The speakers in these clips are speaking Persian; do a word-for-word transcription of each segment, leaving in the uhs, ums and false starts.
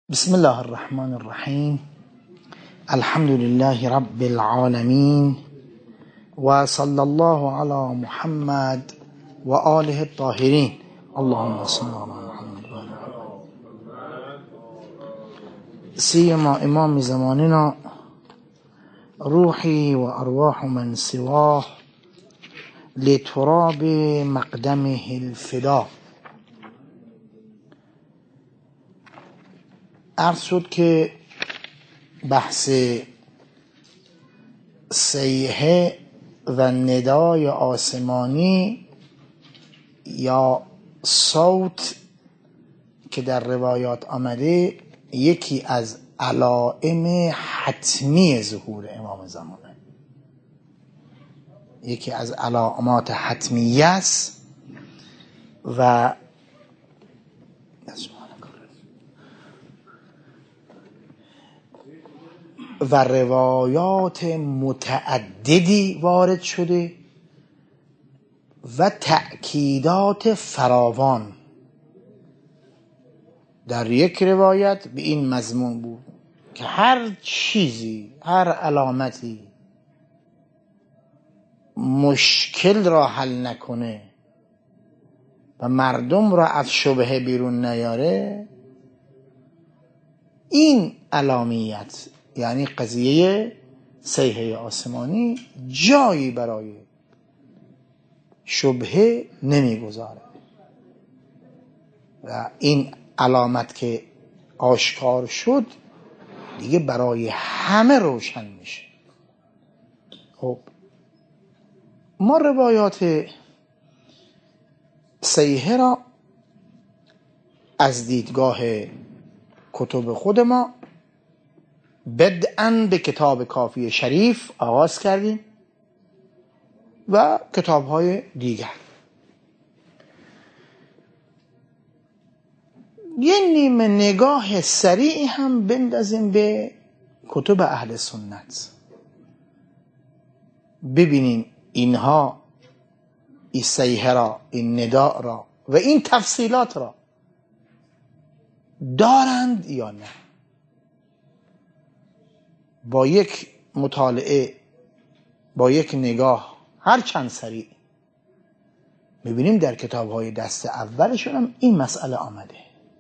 بسم الله الرحمن الرحیم. الحمد لله رب العالمین و صلی الله علی محمد و آله الطاهرین. اللهم صل علی محمد و آله سیما امام زماننا روحی و ارواح من سواه لتراب مقدمه الفدا. عرض شد که بحث صیحه و ندای آسمانی یا صوت که در روایات آمده یکی از علائم حتمی ظهور امام زمانه، یکی از علامات حتمیه است و و روایات متعددی وارد شده و تأکیدات فراوان. در یک روایت به این مضمون بود که هر چیزی، هر علامتی مشکل را حل نکنه و مردم را از شبهه بیرون نیاره، این علامیت یعنی قضیه صیحه آسمانی جایی برای شبهه نمیگذاره و این علامت که آشکار شد دیگه برای همه روشن میشه. خب ما روایات صیحه را از دیدگاه کتب خود ما بدءا به کتاب کافی شریف آغاز کردیم و کتاب‌های دیگر. یه نیمه نگاه سریعی هم بندازیم به کتب اهل سنت، ببینیم اینها این صیحه را، این نداء را و این تفصیلات را دارند یا نه. با یک مطالعه، با یک نگاه هر چند سریع میبینیم در کتاب‌های دست اولشون هم این مسئله آمده.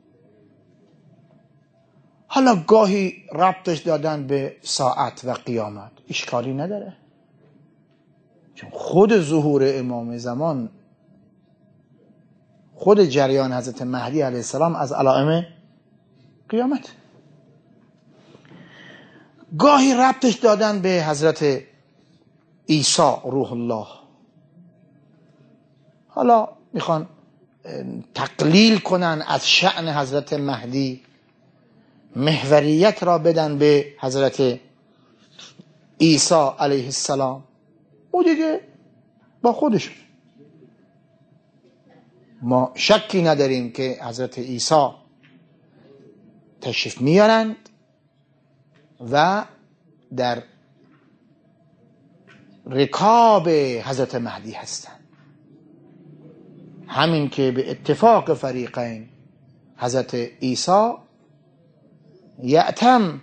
حالا گاهی ربطش دادن به ساعت و قیامت، اشکالی نداره، چون خود ظهور امام زمان، خود جریان حضرت مهدی علیه السلام از علائم قیامت. گاهی ربطش دادن به حضرت عیسی روح الله، حالا میخوان تقلیل کنن از شأن حضرت مهدی، محوریت را بدن به حضرت عیسی علیه السلام، او دیگه با خودشون. ما شکی نداریم که حضرت عیسی تشریف میارند و در رکاب حضرت مهدی هستند، همین که به اتفاق فریقین حضرت عیسی یعتم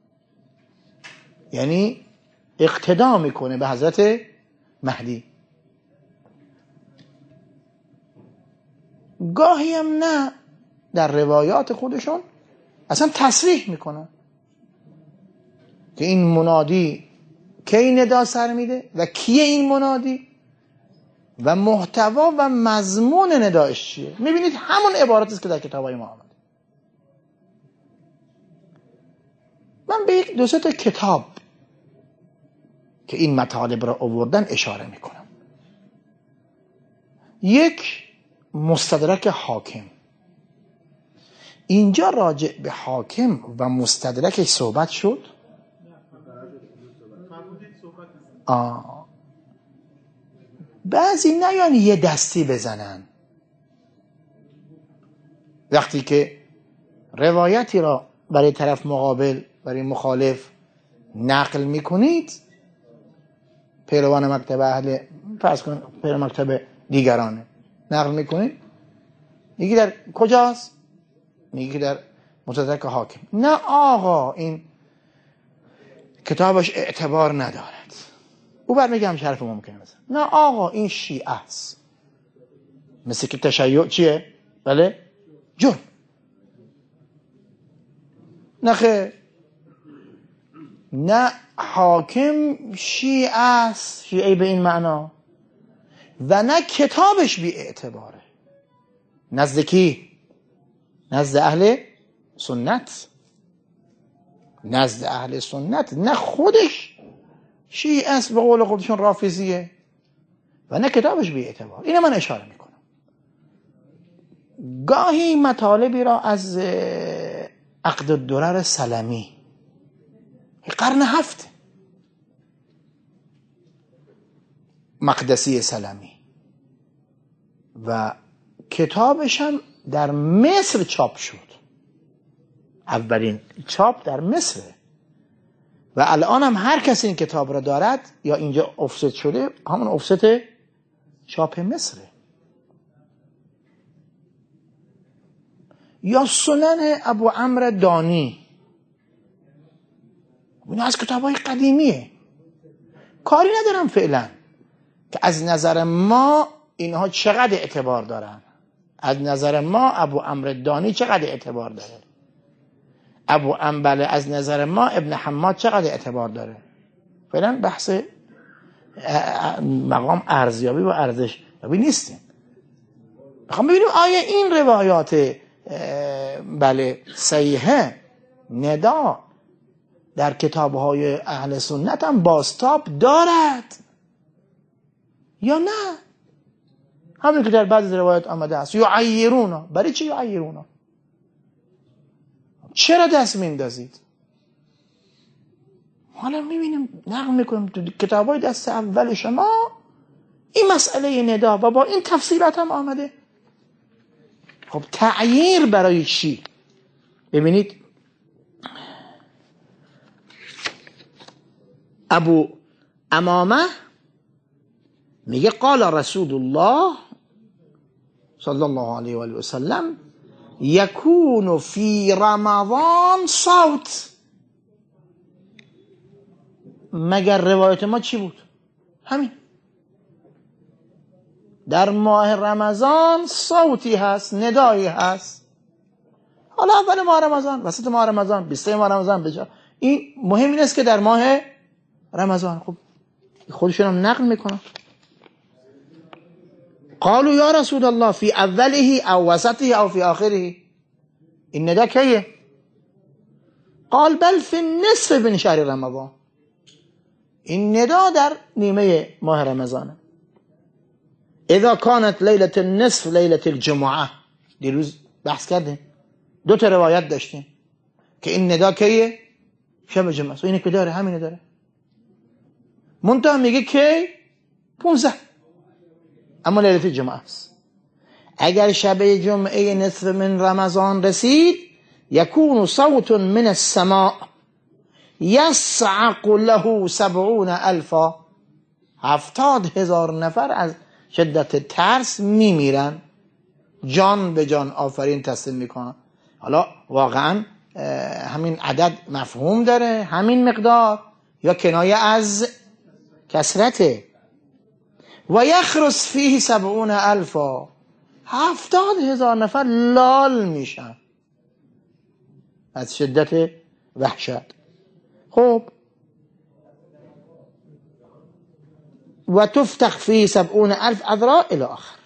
یعنی اقتدا میکنه به حضرت مهدی، گاهی هم نه، در روایات خودشون اصلا تصریح میکنن که این منادی کی ندا سر میده و کیه این منادی و محتوا و مضمون ندایش چیه. میبینید همون عبارت است که در کتابای ما آمده. من به یک دو سه تا کتاب که این مطالب را آوردن اشاره میکنم. یک، مستدرک حاکم. اینجا راجع به حاکم و مستدرکش صحبت شد. آه. بعضی نیان یه دستی بزنن، وقتی که روایتی را برای طرف مقابل، برای مخالف نقل میکنید، پیروان مکتب اهل فرض کن پیروان مکتب دیگرانه نقل میکنید، میگی در کجاست؟ میگی در مستدرک حاکم. نه آقا این کتابش اعتبار ندارد، او بر میگم حرف ممکنه بزن. نه آقا این شیعه است، مثل که تشیع چیه؟ بله جرم. نخه نه حاکم شیعه است، شیعه به این معنا، و نه کتابش بی اعتباره. نزد کی؟ نزد اهل سنت، نزد اهل سنت. نه خودش شیعه است به قول خودشون رافضیه و نه کتابش بی اعتبار. اینو من اشاره میکنم. گاهی مطالبی را از عقد الدرر سلمی قرن هفت مقدسی سلمی و کتابش هم در مصر چاپ شد، اولین چاپ در مصر و الان هم هر کسی این کتاب را دارد یا اینجا افست شده، همون افست چاپ مصره. یا سنن ابو عمرو دانی، این از کتاب‌های قدیمیه. کاری ندارم فعلا که از نظر ما اینها چقدر اعتبار دارن. از نظر ما ابو عمرو دانی چقدر اعتبار داره، ابو انبله از نظر ما ابن حماد چقدر اعتبار داره. فعلا بحث مقام ارزیابی و ارزش یابی نیستیم. میخوام ببینیم آیا این روایات بله صحیحه ندا در کتاب‌های اهل سنت هم بازتاب دارد یا نه. همین که در بعضی روایات آمده است یعیرونا. برای چی یعیرونا؟ چرا دست میندازید؟ حالا میبینیم نقل میکنیم تو کتاب‌های دست اول شما این مسئله ندا و با این تفصیلات هم آمده. خب تعییر برای چی؟ ببینید ابو امامه میگه قال رسول الله صلی الله علیه و آله و سلم یکون فی رمضان صوت. مگر روایت ما چی بود؟ همین، در ماه رمضان صوتی هست، ندایی هست. حالا اول ماه رمضان، وسط ماه رمضان، بیسته ماه رمضان بجا، این مهم این است که در ماه رمضان. خب خودشون هم نقل میکنن. قالوا یا رسول الله فی اوله او وسطه او فی آخره. این ندا کیه؟ قال بل فی النصف من شهر رمضان. این ندا در نیمه ماه رمضانه. اذا كانت لیلة النصف لیلة الجمعه. دیروز بحث کردیم، دو تا روایت داشتیم که این ندا کیه؟ شب جمعه. و اینه که داره، همینه داره. منتها میگه که پونزده، اما لیلة الجمعه است. اگر شب جمعه نصف من رمضان رسید یکون صوت من السماء یصعق له سبعون الفا. هفتاد هزار نفر از شدت ترس میمیرن، جان به جان آفرین تسلیم میکنن. حالا واقعا همین عدد مفهوم داره، همین مقدار، یا کنایه از کثرته. و یخرس فیه سبعون الفا. هفتاد هزار نفر لال میشن از شدت وحشت. خب و تفتح فی سبعون الف اذرا الی آخر.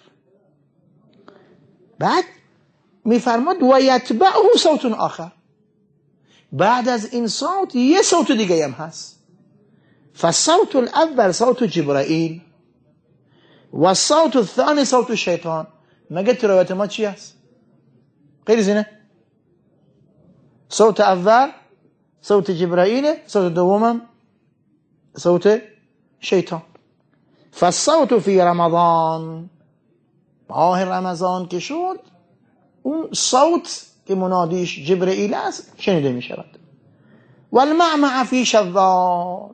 بعد میفرماد و یتبعه صوت آخر. بعد از این صوت یه صوت دیگه هم هست. فالصوت الاول صوت جبرائیل و الصوت الثانی صوت الشیطان. مگه تو روایت ما چی هست؟ غیر زینه. صوت اول صوت جبرائیل، صوت دوم صوت شیطان. فالصوت فی رمضان. ماه رمضان که شد اون صوت که منادیش جبرائیل است شنیده می شود. والمعمع فی شوال.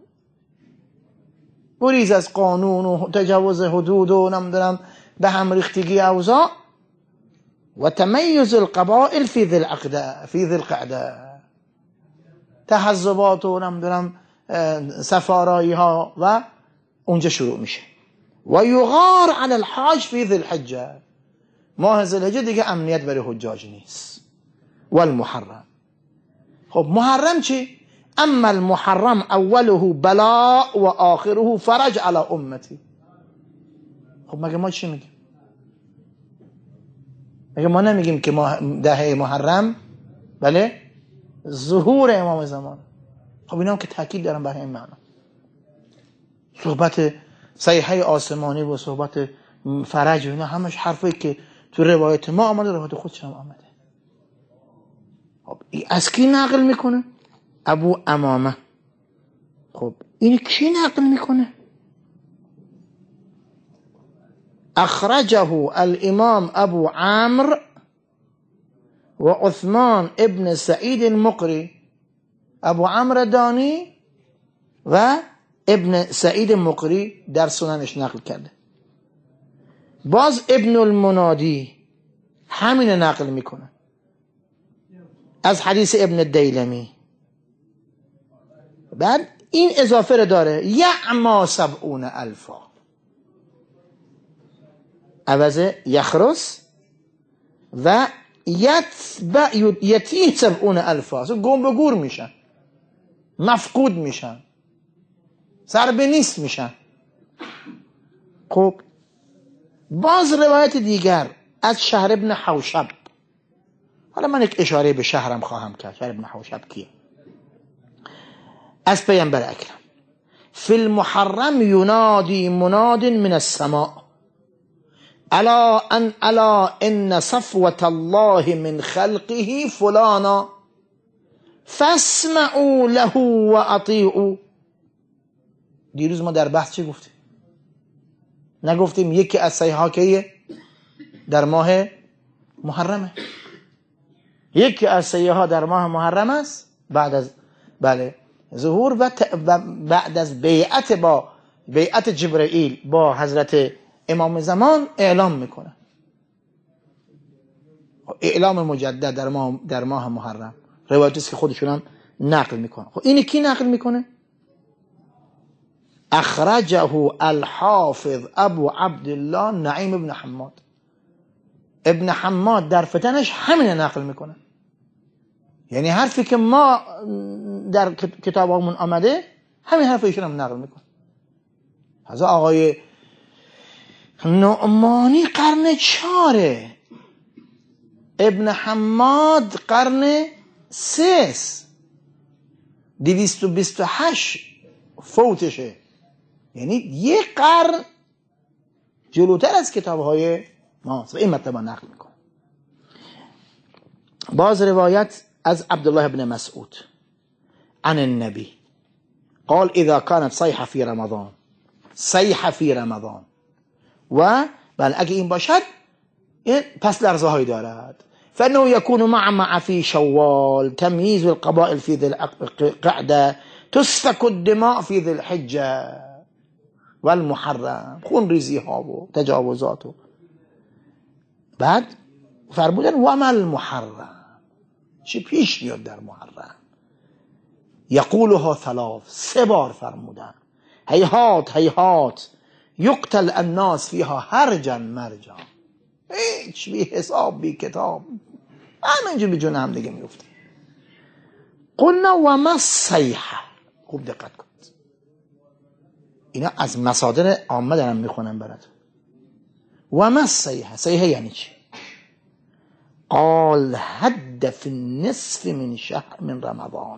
گریز از قانون و تجاوز حدود و نمیدونم به هم ریختگی اوضاع و تمیز القبائل فی ذی العقده فی ذی القعده، تحزبات و نمیدونم سفارایی ها و اونجا شروع میشه. و یغار علی الحاج فی ذی الحجه، ماه ذی الحجه دیگه امنیت برای حجاج نیست. و المحرم، خب محرم چی؟ اما المحرم اوله بلاء و آخره فرج علی امتی. خب مگه ما چی میگیم؟ مگه ما نمیگیم که ما دهه محرم بله ظهور امام زمان؟ خب اینا هم که تاکید دارن بر این معنا. صحبت صیحه آسمانی و صحبت فرج و اینا همش حرفایی که تو روایت ما آمده، روایت خودش هم آمده. خب این از کی نقل میکنه؟ ابو امامه. خب این کی نقل میکنه؟ اخرجه الامام ابو عمرو و عثمان ابن سعید المقری. ابو عمرو دانی و ابن سعید مقری در سننش نقل کرده. باز ابن المنادی همین نقل میکنه از حدیث ابن الدیلمی. بعد این اضافه رو داره یعما سبعون الفا، عوض یخرس و یتبع یتیه سبعون الفا، گم به گور میشن، مفقود میشن، سر به نیست میشن. خب باز روایت دیگر از شهر ابن حوشب. حالا من یک اشاره به شهرم خواهم کرد. شهر ابن حوشب کیه؟ از پیامبر اکرم فی المحرم ینادی مناد من السماء الا ان الا ان صفوة الله من خلقه فلانا فاسمعوا له و اطیعوا. دیروز ما در بحث چی گفتیم؟ نگفتیم یکی از سیحا که در ماه محرمه، یکی از سیحا در ماه محرم است بعد از بله ظهور و, ت... و بعد از بیعت با بیعت جبرائیل با حضرت امام زمان اعلام میکنه، اعلام مجدد در ماه در ماه محرم. روایتی است که خودشون هم نقل میکنه. خب اینی کی نقل میکنه؟ اخرجه الحافظ ابو عبدالله نعیم ابن حماد. ابن حماد در فتنش همین نقل میکنه. یعنی حرفی که ما در کتابمون آمده همین حرف ایشون هم نقل میکنه. حضرت آقای نعمانی قرن چاره، ابن حماد قرن سیس، دویست و بیست و هشت فوتشه. یعنی یک قرن جلوتر از کتابهای ما این مطلب نقل میکنه. باز روایت از عبدالله بن مسعود عن النبی قال اذا كانت صيحة في رمضان، صيحة في رمضان، و بل اگه این باشد پس لرزه های دارد، فانه يكون مع مع في شوال، تمييز القبائل في ذي القعده، تسفك الدماء في ذي الحجه والمحرم، خون ریزی ها و تجاوزات. و بعد فرمودن و ما المحرم، چی پیش میاد در محرم؟ یقولها ثلاث، سه بار فرمودن هیهات هیهات یقتل الناس فیها هرجا مرجا، هیچ بی حساب بی کتاب همینجور بی جون هم دیگه میفته. قلنا و ما الصیحه، خوب دقت کن، اینا از مصادر عامه دارم میخونم براتون. و ما الصیحه، صیحه یعنی چی؟ قال حد فی النصف من شهر من رمضان.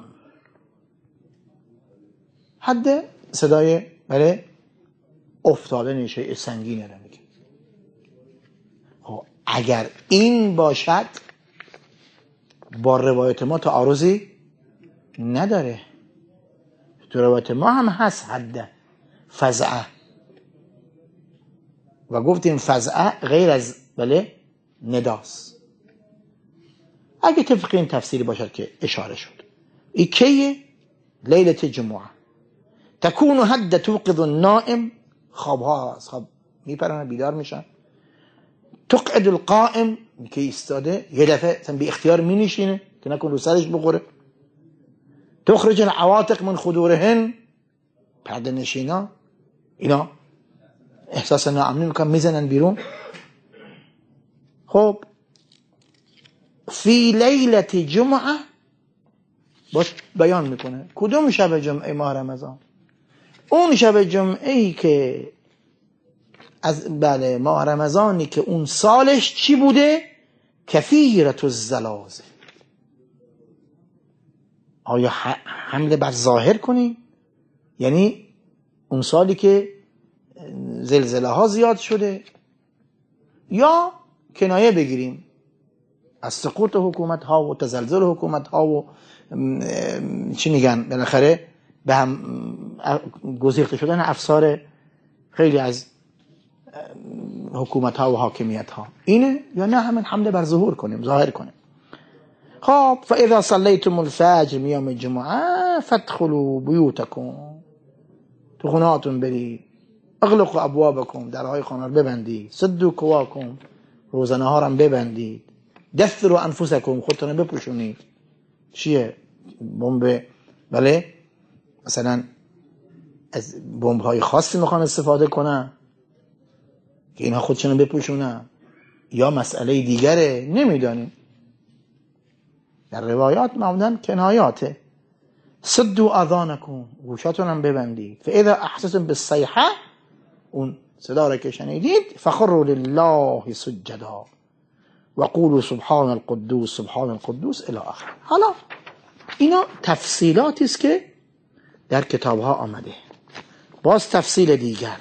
حد صدای بله افتاده نیشه سنگینه رو میگه. خب اگر این باشد با روایت ما تعارضی نداره. تو روایت ما هم هست حد فزعه و گفتیم فزعه غیر از بله نداست. اگه طبق این تفسیری باشد که اشاره شد، این کیه؟ لیلت جمعه. تکون حد توقظ النائم، خواب ها هست، خواب میپرن بیدار میشن. تقعد القائم که ایستاده یه دفعه بی اختیار می نشینه که نکن رو سرش بخوره. تخرج العواتق من خدورهن، پرده نشینا اینا احساس ناامنی میکنن میزنن بیرون. خب فی لیلت جمعه باش بیان میکنه کدوم شب جمعه ماه رمضان؟ اون شب جمعه ای که از بله ماه رمضانی که اون سالش چی بوده؟ کثیرت الزلازل. آیا حمله بر ظاهر کنیم؟ یعنی اون سالی که زلزله ها زیاد شده، یا کنایه بگیریم از سقوط حکومت ها و تزلزل حکومت ها و چی میگن بالاخره به هم گسیخته شدن افسار خیلی از حکومت ها و حاکمیت ها اینه، یا نه همین حمله بر ظهور کنیم ظاهر کنیم. خب فاذا صلیتم الفجر من یوم الجمعه فادخلوا بیوتکم، تو خونهاتون برید، اغلقوا ابوابکم، درهای خانه رو ببندید، سدوا کواکم، روزنه ها رو ببندید، دثروا انفسکم، خودتون رو بپوشونید. چیه؟ بمب بله مثلا از بمب های خاصی میخوان استفاده کنن که اینها خودشون رو بپوشونن، یا مسئله دیگره نمیدانیم. در روایات معمولا کنایاته. سدوا اذانکم، گوشاتون هم ببندید. فاذا احسستم بالصیحه، اون صدا را که شنیدید، فخروا لله سجدا و قولوا سبحان القدوس سبحان القدوس الی آخر. حالا اینا تفصیلاتی است که در کتاب ها آمده. باز تفصیل دیگر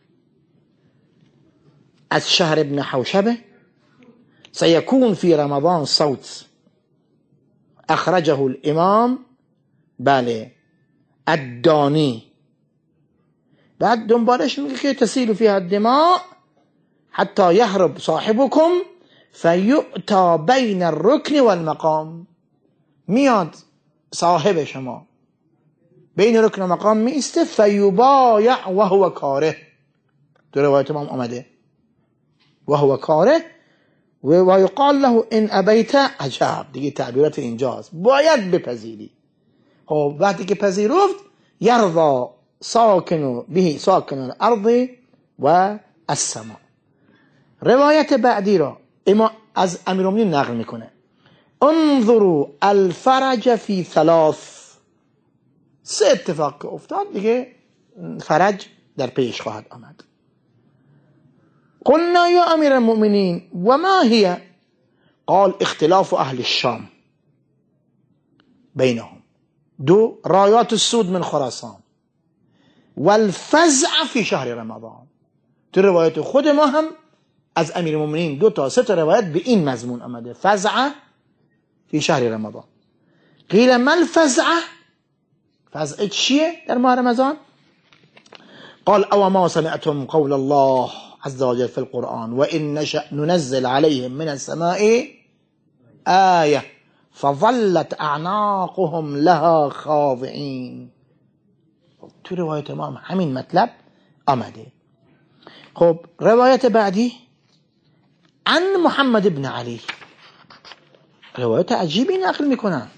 از شهر ابن حوشبه، سيكون في رمضان صوت اخرجه الامام بله الدانی. بعد دنبالش میگه که تسیل فيها الدماء حتى يهرب صاحبكم فيؤتى بين الركن والمقام. میاد صاحب شما بین رکن و مقام میسته، فیبایع و هو کاره، تو روایت ما آمده و هو کاره و یقال له ان ابیت، عجب دیگه تعبیرات اینجاست، باید بپذیری. خب وقتی که پذیرفت، یرضا ساکن به ساکن الارض و السماء. روایت بعدی را اما از امیرالمومنین نقل میکنه، انظروا الفرج فی ثلاث، سه اتفاق که افتاد دیگه فرج در پیش خواهد آمد. قلنا یا امیر المؤمنین و ما هی؟ قال اختلاف اهل الشام بینهم، دو رایات السود من خراسان والفزع فی شهر رمضان. تو روایت خود ما هم از امیر المؤمنین دو تا سه تا روایت به این مضمون آمده، فزع فی شهر رمضان. قیل ما الفزع، فزع چیه در ماه رمضان؟ قال او ما سمعتم قول الله عز وجل في القرآن وإن نشأ ننزل عليهم من السماء آية فظلت اعناقهم لها خاضعين. تو روایت ما همین مطلب آمده. خب روایت بعدی عن محمد بن علی، روایت عجیبی نقل میکنن.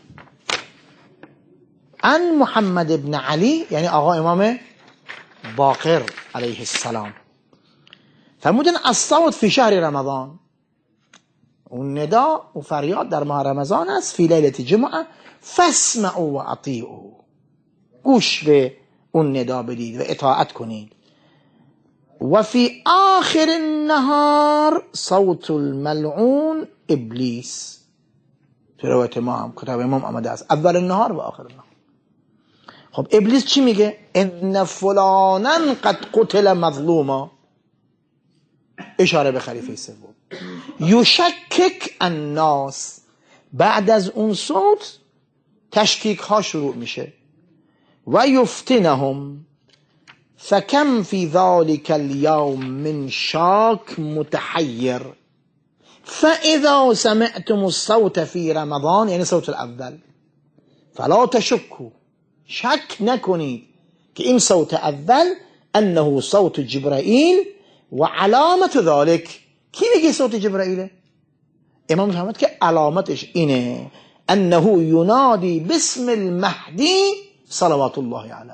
عن محمد بن علی یعنی آقا امام باقر علیه السلام، فرمودن الصوت فی شهر رمضان، اون ندا و فریاد در ماه رمضان است، فی لیلت جمعه فاسمعوا و اطیعوا، گوش به اون ندا بدید و اطاعت کنید. و فی آخر النهار صوت الملعون ابلیس، تو روایت ما هم کتاب امام آمده است، اول النهار و آخر النهار. خب ابلیس چی میگه؟ ان فلانا قد قتل مظلوما، اشاره به خلیفه سوم. یشکک الناس، بعد از اون صوت تشکیک ها شروع میشه. و یفتنهم فکم فی ذلك اليوم من شاک متحیر فاذا سمعتم الصوت فی رمضان، یعنی صوت الاول، فلا تشکوا، شک نکنید که این صوت اول انه صوت جبرائیل و علامت ذلك، کی میگه صوت جبرائیله؟ امام فرمود که علامتش اینه انه ینادی باسم المهدی صلوات الله علیه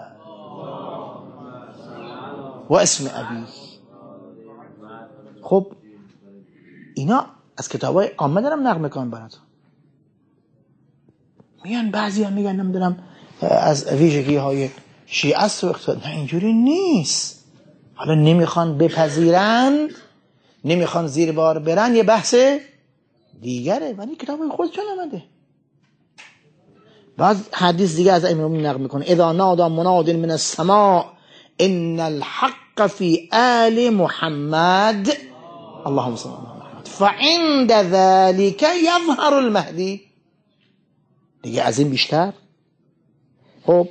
و اسم ابی. خب اینا از کتابای عامه دارم نقل میکنم براتون. میان بعضی ها میگن نمیدونم از ویژگی های شیعه است و اقتدار. نه اینجوری نیست. حالا نمیخوان بپذیرند، نمیخوان زیر بار برن، یه بحث دیگره، ولی کتاب خودشون آمده. بعض حدیث دیگه از امام نقل میکنه اذا نادى مناد من السماء ان الحق في آل محمد اللهم صل على محمد فعند ذلك يظهر المهدي. دیگه از این بیشتر؟ خب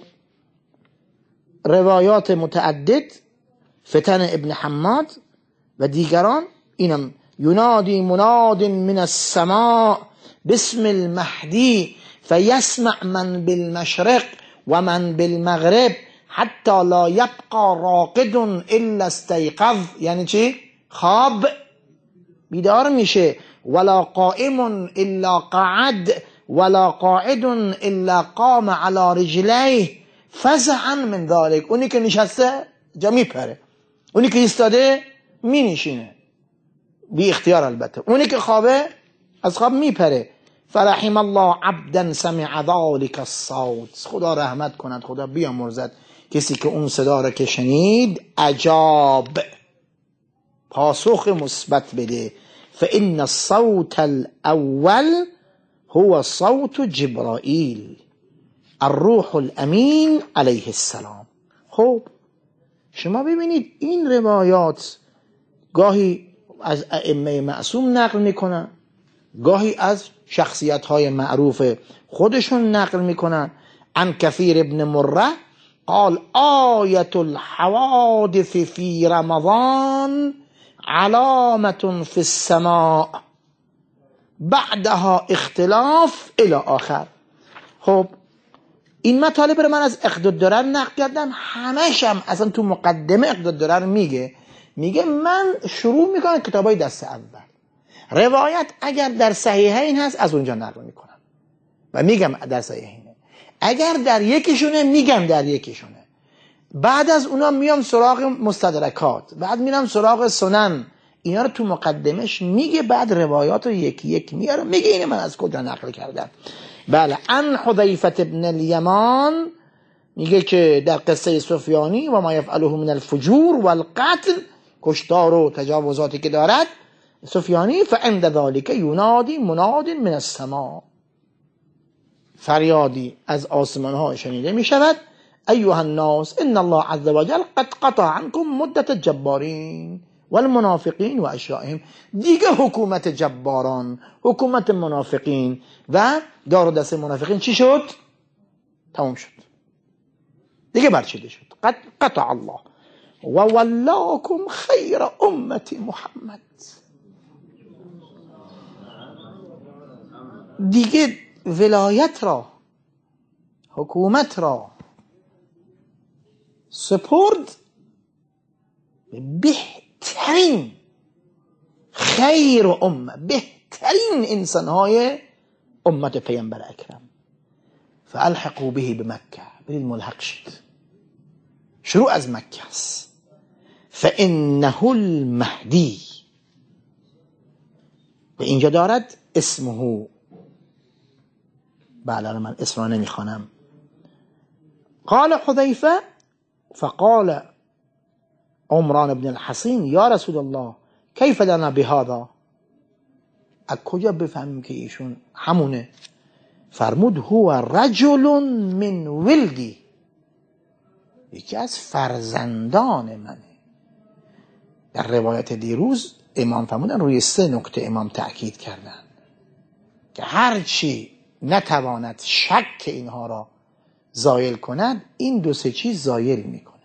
روایات متعدد فتن ابن حماد و دیگران اینم ینادی مناد من السماء باسم المهدی فیسمع من بالمشرق و من بالمغرب حتی لا یبقى راقد الا استيقظ. یعنی چی؟ خواب بیدار میشه. ولا قائم الا قعد ولا قاعد الا قام على رجليه فزعا من ذلك. اونی که نشسته جا میپره، اونی که ایستاده مینشینه بی اختیار البته، اونی که خوابه از خواب میپره. فرحم الله عبدا سمع ذلك الصوت. خدا رحمت کند، خدا بیامرزد کسی که اون صدا را که شنید عجاب پاسخ مثبت بده. فان الصوت الاول هو صوت جبرائیل الروح الامین علیه السلام. خب شما ببینید این روایات گاهی از ائمه معصوم نقل میکنن، گاهی از شخصیت های معروف خودشون نقل میکنن. عن کثیر ابن مره قال آیت الحوادث فی رمضان علامة فی السماء بعدها اختلاف الى آخر. خب این مطالب رو من از اقتدار نقل کردم، همش هم اصلا تو مقدمه اقتدار میگه میگه من شروع میکنم کتابای دست اول، روایت اگر در صحیحین هست از اونجا نقل میکنم و میگم در صحیحینه، اگر در یکیشونه میگم در یکیشونه، بعد از اونا میام سراغ مستدرکات، بعد میرم سراغ سنن، اینا رو تو مقدمش میگه، بعد روایات رو یکی یک میاره میگه اینه من از کجا نقل کردم. بله. عن حذیفه ابن الیمان میگه که در قصه سفیانی و ما یفعله من الفجور والقتل، کشتار و تجاوزاتی که دارد سفیانی، فعند ذلك ینادی مناد من السماء، فریادی از آسمان ها شنیده می شود ایها الناس ان الله عز وجل قد قطع عنكم مدت الجبارین والمنافقین و اشیائهم. دیگه حکومت جباران، حکومت منافقین و دار و دست منافقین چی شد؟ تمام شد، دیگه برچیده شد. قد قطع الله و ولاکم خیر امت محمد. دیگه ولایت را، حکومت را سپرد به بهترین خیر امه، بهترین انسانهای امت پیامبر اکرم. فالحقوا به بمکه، برید ملحق شد. شروع از مکه است. فانه المهدی، و اینجا دارد اسمه. بله من اسم را نمیخوانم. قال حذیفه فقال عمران بن الحصین یا رسول الله کیف لنا بهذا، از کجا بفهمیم که ایشون همونه؟ فرمود هو رجل من ولدی، یکی از فرزندان منه. در روایت دیروز امام فرمودن روی سه نکته امام تأکید کردن که هرچی نتواند شک اینها را زایل کند، این دو سه چیز زایل میکنه.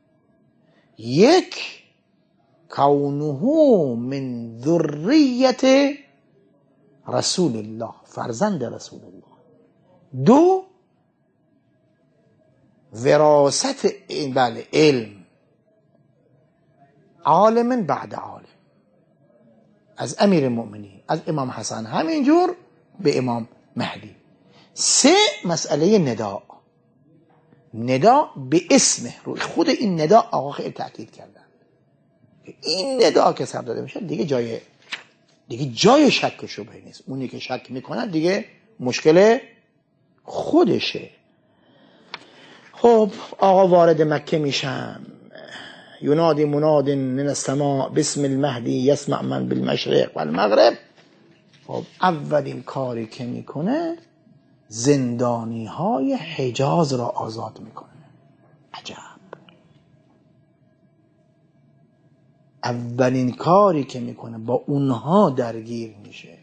یک، کونه من ذریت رسول الله، فرزند رسول الله. دو، وراثت بله علم، عالم بعد عالم. از امیر المؤمنین، از امام حسن، همینجور به امام مهدی. سه، مسئله ندا. ندا به اسمه، روی خود این ندا آقا خیلی تأکید کردن. این ندا که سر داده میشه دیگه جای دیگه جای شک و شبهه نیست. اونی که شک میکنه دیگه مشکل خودشه. خب آقا وارد مکه میشن، ینادی مناد من السماء بسم المهدی یسمع من بالمشرق والمغرب. خب اولین کاری که میکنه زندانی های حجاز را آزاد میکنه. عجب. اولین کاری که میکنه با اونها درگیر میشه.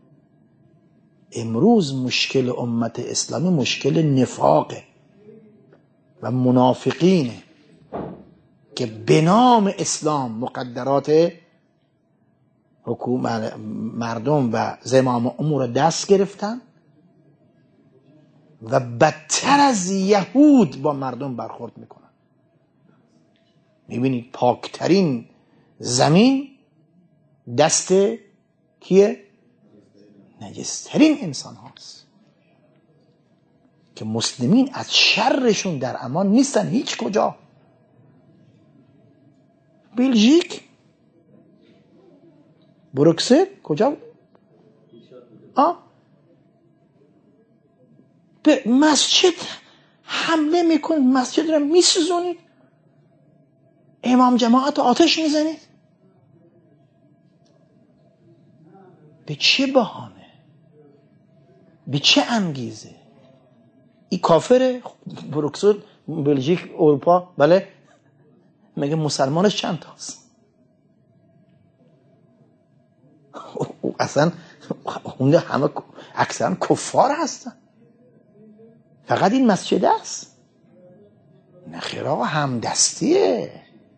امروز مشکل امت اسلامی مشکل نفاقه و منافقینه که به نام اسلام مقدرات حکومت مردم و زمام امور دست گرفتن و بدتر از یهود با مردم برخورد میکنن. میبینید پاکترین زمین دست کیه؟ نجسترین انسان هاست که مسلمین از شرشون در امان نیستن هیچ کجا. بلژیک، بروکسل، کجا؟ آه به مسجد حمله میکنید، مسجد رو میسوزونید، امام جماعت آتش میزنید. به چه بهانه؟ به چه انگیزه؟ این کافره؟ بروکسل، بلژیک، اروپا، بله، مگه مسلمانش چند تاست؟ اصلا اون همه اکثرا کفار هستن. فقط این مسجد است؟ نه خیر آقا، همدستیه،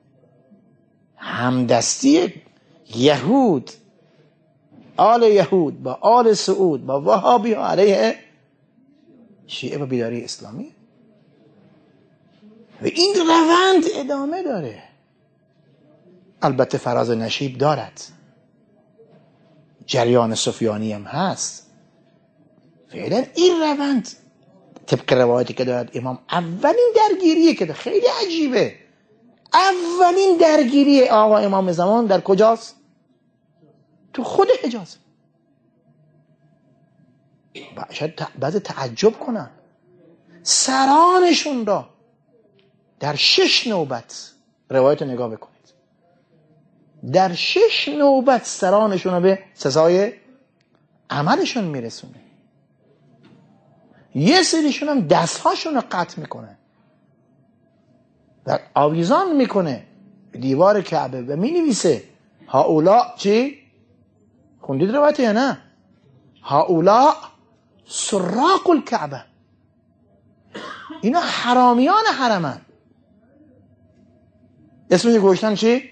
همدستی یهود، آل یهود با آل سعود با وهابی ها علیه شیعه و بیداری اسلامی. و این روند ادامه داره. البته فراز نشیب دارد، جریان سفیانی هم هست. فعلا این روند طبق روایتی که دارد امام، اولین درگیریه که خیلی عجیبه، اولین درگیری آقا امام زمان در کجاست؟ تو خود حجاز. شاید بعضی تعجب کنن، سرانشون را در شش نوبت، روایت نگاه بکنید، در شش نوبت سرانشون را به سزای عملشون میرسونه. یه سریشون هم دستهاشون رو قطع میکنه و آویزان میکنه به دیوار کعبه و مینویسه هاولا چی؟ خوندید روایت یا نه؟ هاولا سراق الکعبه، اینا حرامیان حرمن. اسمش گوشتن چی؟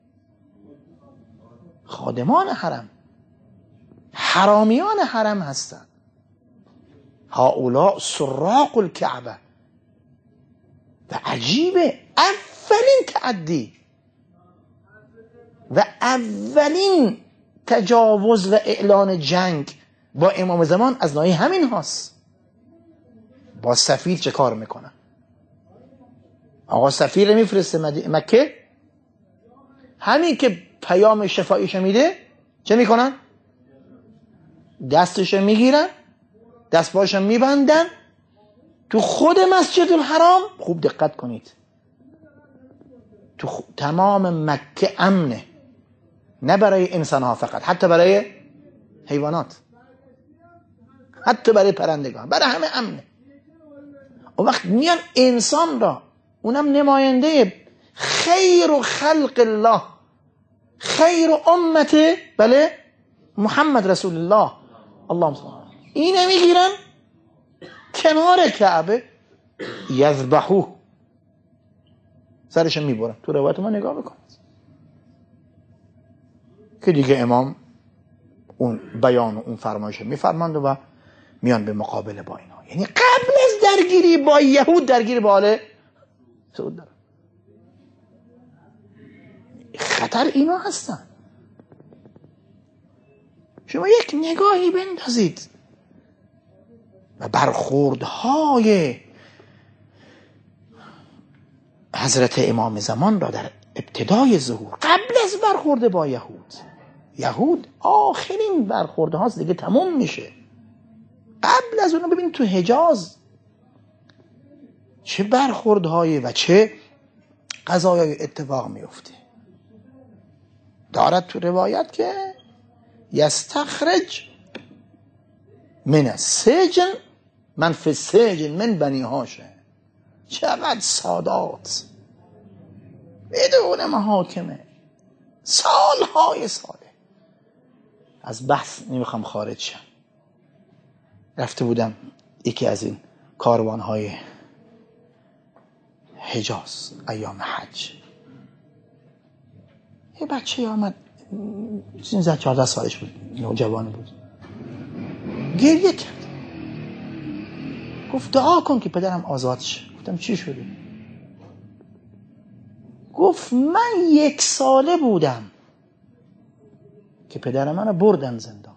خادمان حرم، حرامیان حرم هستن. هاولا سراق الکعبه. و عجیبه، اولین تعدی و اولین تجاوز و اعلان جنگ با امام زمان از ناحیه همین هاست. با سفیر چه کار میکنه؟ آقا سفیر میفرسته مکه، همین که پیام شفاییش میده چه میکنن؟ دستش میگیرن، دستباش میبندن تو خود مسجد الحرام. خوب دقت کنید، تو خ... تمام مکه امنه، نه برای انسان ها فقط، حتی برای حیوانات، حتی برای پرندگان، برای همه امنه. اون وقت میان انسان را، اونم نماینده خیر و خلق الله، خیر و امت بله محمد رسول الله، اللهم صل، اینه میگیرن کنار کعبه یذبحوه، سرش میبرن. تو روایت ما نگاه بکنید که دیگه امام اون بیان و اون فرمایش میفرماند و میان به مقابله با اینا. یعنی قبل از درگیری با یهود درگیری با آل سعود دارن. خطر اینا هستن. شما یک نگاهی بندازید و برخوردهای حضرت امام زمان را در ابتدای ظهور، قبل از برخورد با یهود، یهود آخرین برخورده هاست دیگه، تموم میشه. قبل از اون ببین تو حجاز چه برخوردهایی و چه قضایای اتفاق میفته. دارد تو روایت که یستخرج من السجن من فی السجن من بنی هاشم. چقدر سادات، بدون محاکمه، سالهای ساله. از بحث نمیخوام خارج شم. رفته بودم یکی از این کاروانهای حجاز ایام حج، یه بچه آمد سیزده چهارده سالش بود، نوجوان بود، گریه کرد، گفت دعا کن که پدرم آزاد شه. گفتم چی شده؟ گفت من یک ساله بودم که پدر منو بردن زندان،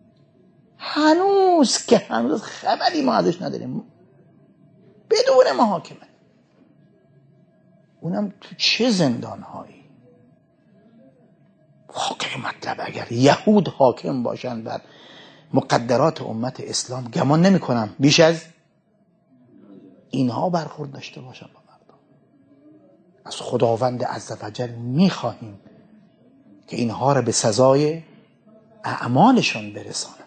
هنوز که هنوز خبری ما ازش نداریم، بدون محاکمه. اونم تو چه زندانهایی. واقعی مطلب اگر یهود حاکم باشن بر مقدرات امت اسلام، گمان نمی کنم بیش از اینها برخورد داشته باشن با مردم. از خداوند عزوجل می خواهیم که اینها را به سزای اعمالشان برساند.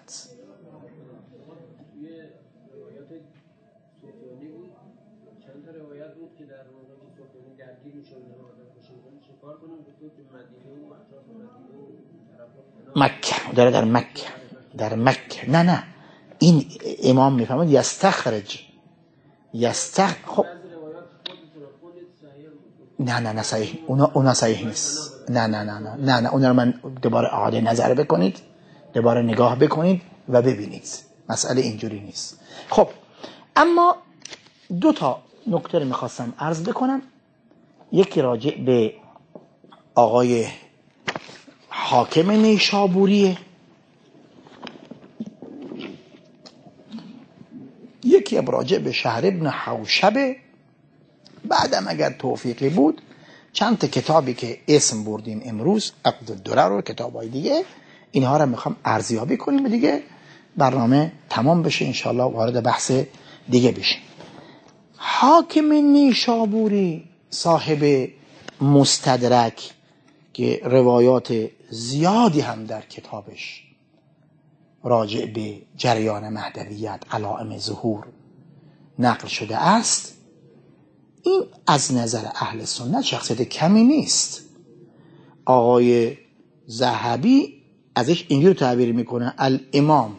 مکه داره، در مکه در مکه نه نه این امام میفهمد یستخرج یستخ خب نه نه نه صحیح، اونا اونا صحیح نیست. نه نه نه نه نه نه اونا رو من دوباره اعاده نظر بکنید، دوباره نگاه بکنید و ببینید مسئله اینجوری نیست. خب اما دو تا نکته رو میخواستم عرض بکنم. یکی راجع به آقای حاکم نیشابوریه، یکی راجع به شهر ابن حوشبه. بعدم اگر توفیقی بود چند تا کتابی که اسم بردیم امروز، عقد الدرر و کتابای دیگه، اینها رو میخوام ارزیابی کنیم و دیگه برنامه تمام بشه انشالله، وارد بحث دیگه بشیم. حاکم نیشابوری صاحب مستدرک که روایات زیادی هم در کتابش راجع به جریان مهدویت، علائم ظهور نقل شده است، این از نظر اهل سنت شخصیت کمی نیست. آقای ذهبی ازش اینجور تعبیر میکنه: الامام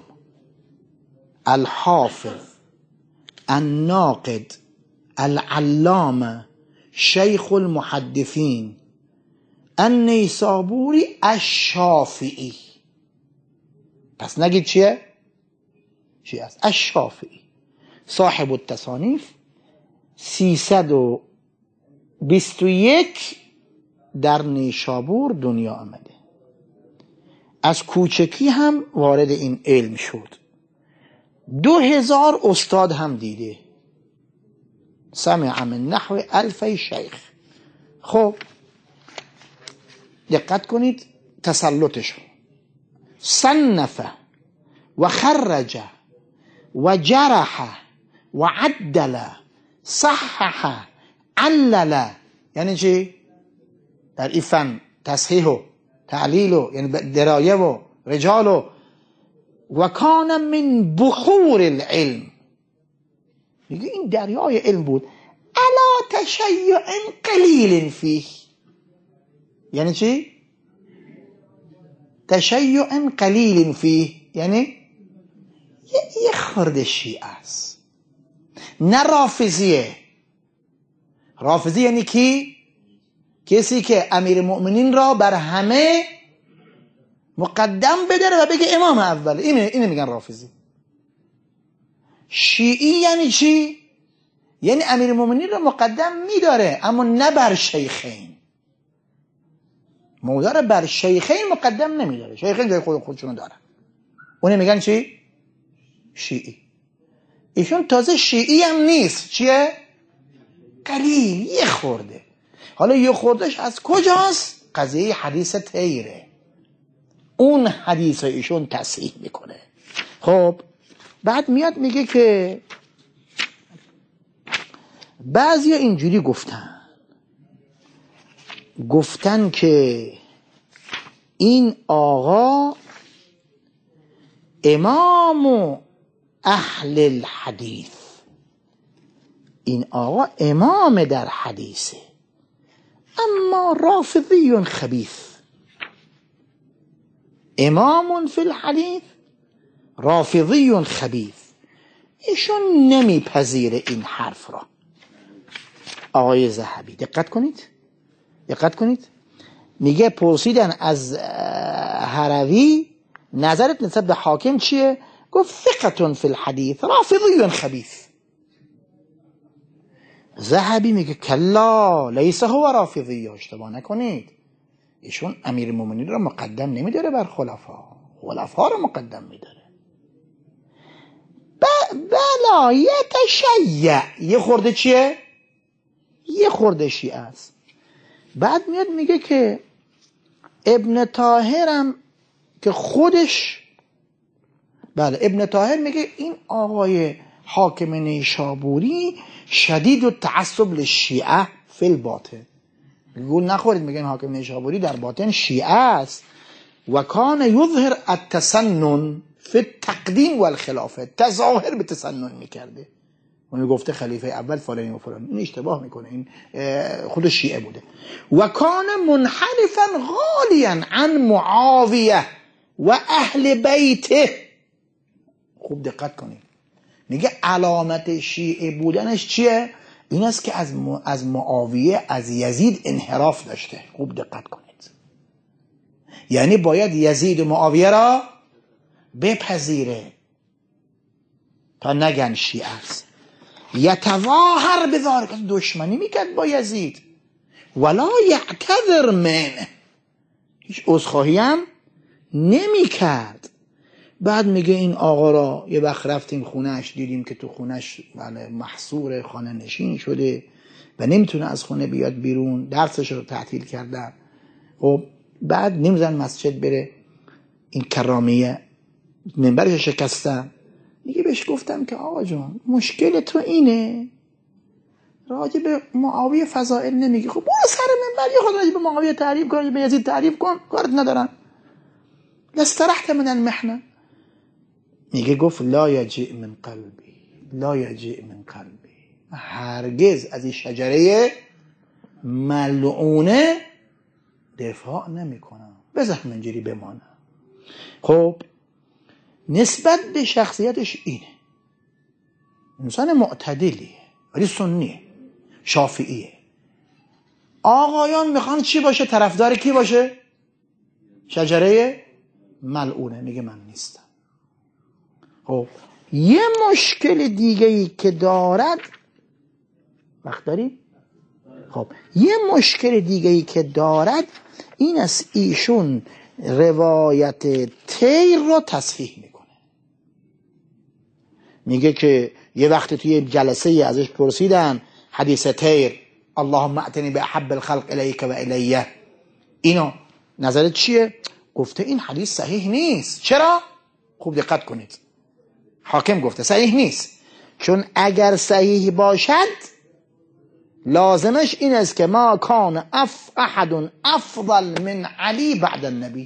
الحافظ الناقد العلامه شیخ المحدثین النیسابوری الشافعی. پس نگید چیه؟ چی است؟ الشافعی، صاحب التصانیف، سیصد و بیست و یک در نیشابور دنیا آمده. از کوچکی هم وارد این علم شد، دو هزار استاد هم دیده، سمع من نحو الف شیخ. خب دقت کنید تسلطش، صنف و خرج و جرح و عدل صحح علل. یعنی چی؟ در این فن تصحیح و تعلیل و یعنی درایه و رجال و و کان من بحور العلم، میگه این دریای علم بود. الا تشیع قلیل فیه، یعنی چی؟ تشیع قلیل فیه یعنی یه خرد شیعه است، نه رافضیه. رافضی یعنی کی؟ کسی که امیر مؤمنین را بر همه مقدم بداره و بگه امام اول. اینه اینه میگن رافضی. شیعی یعنی چی؟ یعنی امیر مؤمنین را مقدم میداره اما نه بر شیخین. مولاره بر شیخین مقدم نمیداره، شیخین جای خود خودشونو دارن. اونه میگن چی؟ شیعی. ایشون تازه شیعی هم نیست، چیه؟ قلیل، یه خورده. حالا یه خوردهش از کجاست؟ قضیه حدیث طیره، اون حدیث ایشون تصحیح میکنه. خب بعد میاد میگه که بعضی اینجوری گفتن گفتن که این آقا امام اهل الحدیث، این آقا امام در حدیثه، اما رافضی خبیث. امام فی الحدیث رافضی خبیث. ایشون نمیپذیره این حرف را. آقای ذهبی دقت کنید، دقت کنید، میگه پرسیدن از هروی نظرت نسبت به حاکم چیه؟ گفت ثقة فی الحدیث رافضی خبیث. ذهبی میگه کلا لیس هو رافضی. اشتباه نکنید، ایشون امیر المؤمنین را مقدم نمیداره بر خلفا، خلفا را مقدم میداره. ب... بلا یتشیع، یه خورده چیه؟ یه خورده شیعه است. بعد میاد میگه که ابن طاهرم که خودش، بله ابن طاهر میگه این آقای حاکم نیشابوری شدید التعصب للشیعه فی الباطن. گول نخورید، میگه این حاکم نیشابوری در باطن شیعه است. و کان یظهر التسنن فی التقدیم والخلافه، تظاهر به تسنن میکرده. اون گفته خلیفه اول فلانی و فلانی، این اشتباه میکنه، این خود شیعه بوده. و کان منحرفا غالیا عن معاویه و اهل بیته. خوب دقت کنید، میگه علامت شیعه بودنش چیه؟ این است که از از معاویه، از یزید انحراف داشته. خوب دقت کنید، یعنی باید یزید و معاویه را بپذیره تا نگن شیعه است. یتظاهر بذلک، دشمنی میکرد با یزید. ولا یعتذر منه، هیچ عذرخواهی هم نمیکرد. بعد میگه این آقا را یه وقت رفتیم خونهش، دیدیم که تو خونهش محصور، خانه نشین شده و نمیتونه از خونه بیاد بیرون، درسش رو تعطیل کردن. خب بعد نمیزن مسجد بره، این کرامیه منبرش شکستن. میگه بهش گفتم که آقا جان مشکل تو اینه، راجع به معاویه فضائل نمیگی. خب برو سر منبر یه خود راجع به معاویه تعریف کن، به یزید تعریف کن، کارت ندارن. لاسترحت من المحنه. میگه گفت لا یجیء من قلبی، لا یجیء من قلبی، هرگز از این شجره ملعونه دفاع نمی کنم، بذار همینجوری بمانم. خب نسبت به شخصیتش اینه، انسان معتدلیه ولی سنیه، شافعیه. آقایان میخوان چی باشه؟ طرفدار کی باشه؟ شجره ملعونه. میگه من نیستم. خب یه مشکل دیگه ای که دارد، وقت دارید؟ خب یه مشکل دیگه ای که دارد این است، ایشون روایت تیر رو تصحیح میکنه. میگه که یه وقت توی جلسه ازش پرسیدن حدیث تیر، اللهم اتنی به احب الخلق الیک و الیه، اینو نظرت چیه؟ گفته این حدیث صحیح نیست. چرا؟ خوب دقت کنید، حاکم گفته صحیح نیست، چون اگر صحیح باشد لازمش این است که ما کان اف احد افضل من علی بعد النبی.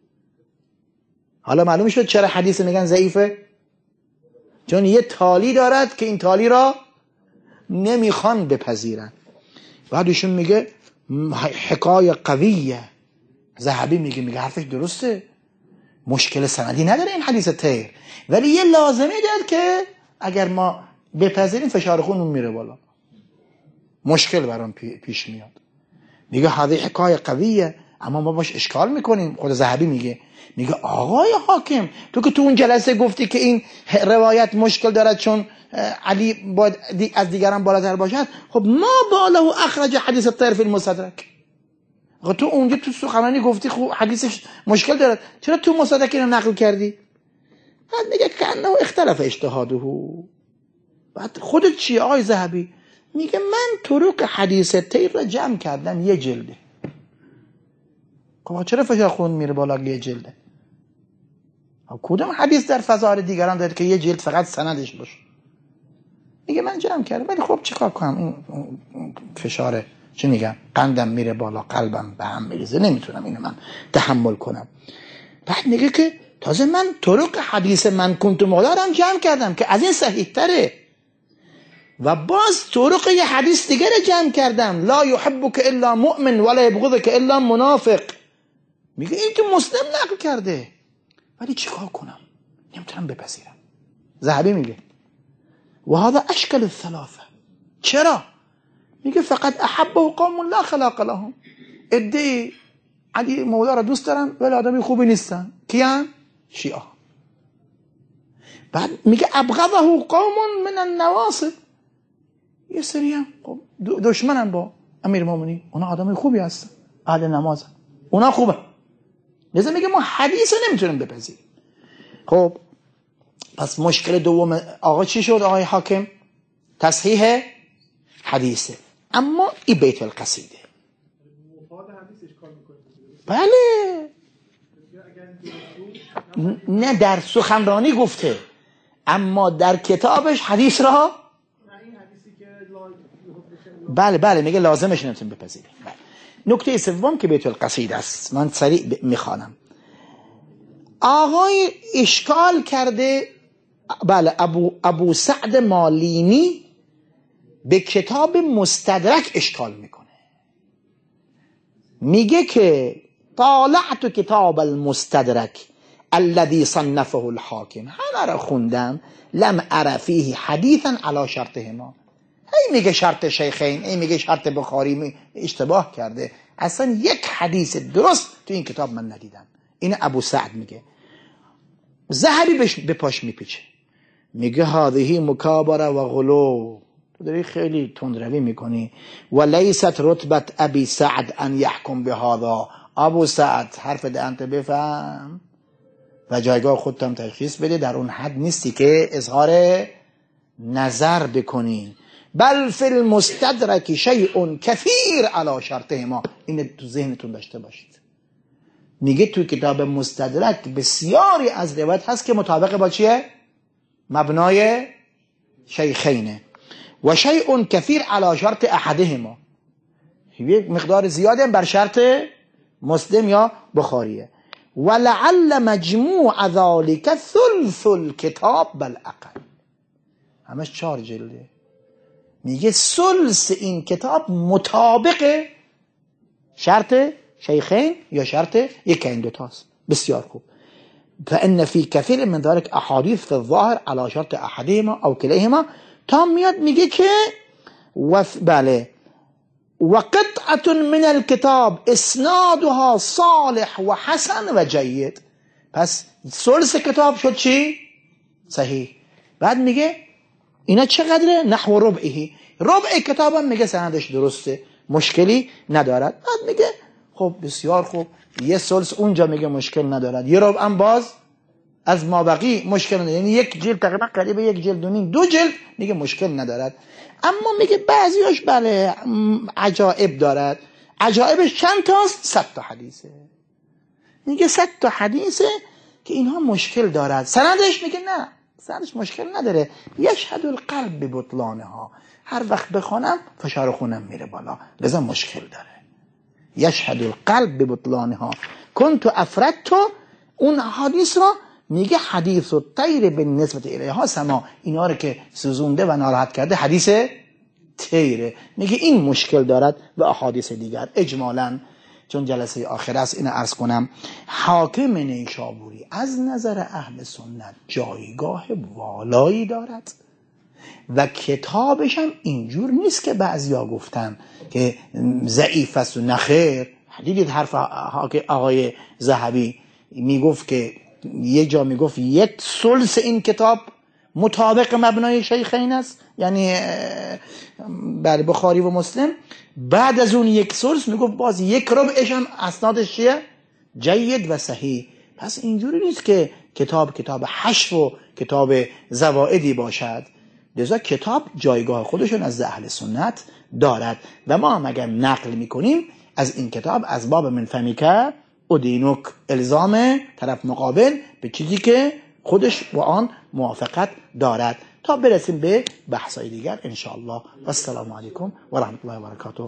حالا معلوم شد چرا حدیث میگن ضعیفه؟ چون یه تالی دارد که این تالی را نمیخوان بپذیرن. بعدشون میگه حکایه قویه. ذهبی میگه میگه حرفش درسته، مشکل سندی نداره این حدیث تیر، ولی یه لازمه داد که اگر ما بپذیریم فشار خونمون میره بالا، مشکل برام پیش میاد. میگه هذه حکایه قویه، اما ما باش اشکال میکنیم. خود ذهبی میگه میگه آقای حاکم، تو که تو اون جلسه گفتی که این روایت مشکل دارد چون علی باید از دیگران بالاتر باشد، خب ما بالا و اخرج حدیث الطیر فی المستدرک. تو اونجا تو سخنرانی گفتی خب حدیثش مشکل دارد، چرا تو مستدرک اینو نقل کردی؟ بعد میگه کنه اختلاف اجتهاده. بعد خودت چی آقای ذهبی؟ میگه من طرق حدیث تیر را جمع کردم یه جلده. خب چرا فشار خون میره بالا یه جلده؟ کدوم حدیث در فضائل دیگران داره که یه جلد فقط سندش باشه؟ میگه من جمع کردم، ولی خب چیکار کنم، این فشاره چی میگم، قندم میره بالا، قلبم به هم میریزه، نمیتونم اینو من تحمل کنم. بعد میگه که تازه من طرق حدیث من کنت مولا رو هم جمع کردم که از این صحیح تره، و باز طرق یه حدیث دیگر جمع کردم، لا یحبک الا مؤمن ولا یبغضک الا منافق. میگه این که مسلم نقل کرده، ولی چیکار کنم، نمیتونم بپذیرم. ذهبی میگه و هذا اشکال الثلاثه. چرا؟ میگه فقط احبه قوم لا خلاق لهم. ادعی علی مولا را دوست دارن ولی آدمی خوبی نیستن. کیان؟ شیعه. بعد میگه ابغضه قوم من النواصب. یه سری هم دشمنن با امیر مومنین، اونا آدمی خوبی هستن، اهل نمازن، اونا خوبه. لذا میگه ما حدیث رو نمیتونیم بپذیریم. خب پس مشکل دوم آقا چی شد آقای حاکم؟ تصحیح حدیثه. اما این بیت القصیده بله نه در سخنرانی گفته، اما در کتابش حدیث را بله بله میگه لازمش نمیتونیم بپذیریم. بله. نکته سوم که بیت القصیده است، من سریع میخوانم. آقای اشکال کرده، بله ابو, ابو سعد مالینی به کتاب مستدرک اشکال میکنه، میگه که طالعت کتاب المستدرک الذي صنفه الحاکم، همه را خوندم، لم ارى فيه حدیثا علی شرطهما. این میگه شرط شیخین، این میگه شرط بخاری، اشتباه کرده، اصلا یک حدیث درست تو این کتاب من ندیدم. این ابو سعد میگه. ذهبی به پاش میپیچه، میگه هذه مکابره و غلو، تو داری خیلی تندروی میکنی، و لیست رتبت ابی سعد ان یحکم بهذا. ابو سعد حرف دهنت بفهم و جایگاه خودت هم تشخیص بده، در اون حد نیستی که اظهار نظر بکنی. بل فی المستدرک شیء کثیر علی شرطهما. این تو ذهنتون داشته باشید. میگه تو کتاب مستدرک بسیاری از روایت هست که مطابق با چیه؟ مبنای شیخینه. و شیء کثیر علی شرط احدهما، یک مقدار زیاده بر شرط مسلم یا بخاریه. ولعل مجموع ذلك ثلث الكتاب بالاقل. همش چهار جلده. میگه ثلث این کتاب مطابق شرط شیخین یا شرط یک این دوتاست. بسیار خوب. فإن في كثير من ذلك احاديث في الظاهر على شرط احدهما او كليهما. تا میاد میگه که وف بله وقطعة من الكتاب اسنادها صالح و حسن و جید. پس ثلث کتاب شد چی؟ صحیح. بعد میگه اینا چقدره؟ نحو ربعه. ربع کتابم میگه سندش درسته، مشکلی ندارد. بعد میگه خب بسیار خوب، یه ثلث اونجا میگه مشکل ندارد، یه ربع هم باز از مابقی مشکل ندارد، یعنی یک جلد تقریبا قریب یک جلد و نیم، دو جلد میگه مشکل ندارد. اما میگه بعضیاش بله عجائب دارد. عجائبش چند تاست؟ صد تا حدیثه. میگه صد تا حدیثه که اینها مشکل دارد. سندش میگه نه، سندش مشکل نداره. یشهد القلب ببطلانها، هر وقت بخونم فشار خونم میره بالا، لذا مشکل داره. یشهد القلب ببطلانها کنت افردت. اون حدیث را میگه حدیث و طیر به نسبت الیها سما، اینا رو که سوزونده و ناراحت کرده حدیث طیره. میگه این مشکل دارد و احادیث دیگر. اجمالاً چون جلسه آخر است اینو عرض کنم، حاکم نیشابوری از نظر اهل سنت جایگاه والایی دارد و کتابش هم اینجور نیست که بعضیا گفتن که ضعیف است و نخیر. دیدید حرف آقای ذهبی میگفت که یه جا میگفت یک ثلث این کتاب مطابق مبنای شیخین است، یعنی بر بخاری و مسلم. بعد از اون یک ثلث میگفت باز یک ربعش هم اسنادش چیه؟ جید و صحیح. پس اینجوری نیست که کتاب کتاب حشو و کتاب زوائدی باشد. لذا کتاب جایگاه خودشون از اهل سنت دارد و ما هم اگر نقل میکنیم از این کتاب از باب من فمیکه و دینوک، الزام طرف مقابل به چیزی که خودش با آن موافقت دارد، تا برسیم به بحثای دیگر ان شاء الله. و السلام علیکم و رحمت الله و برکاته.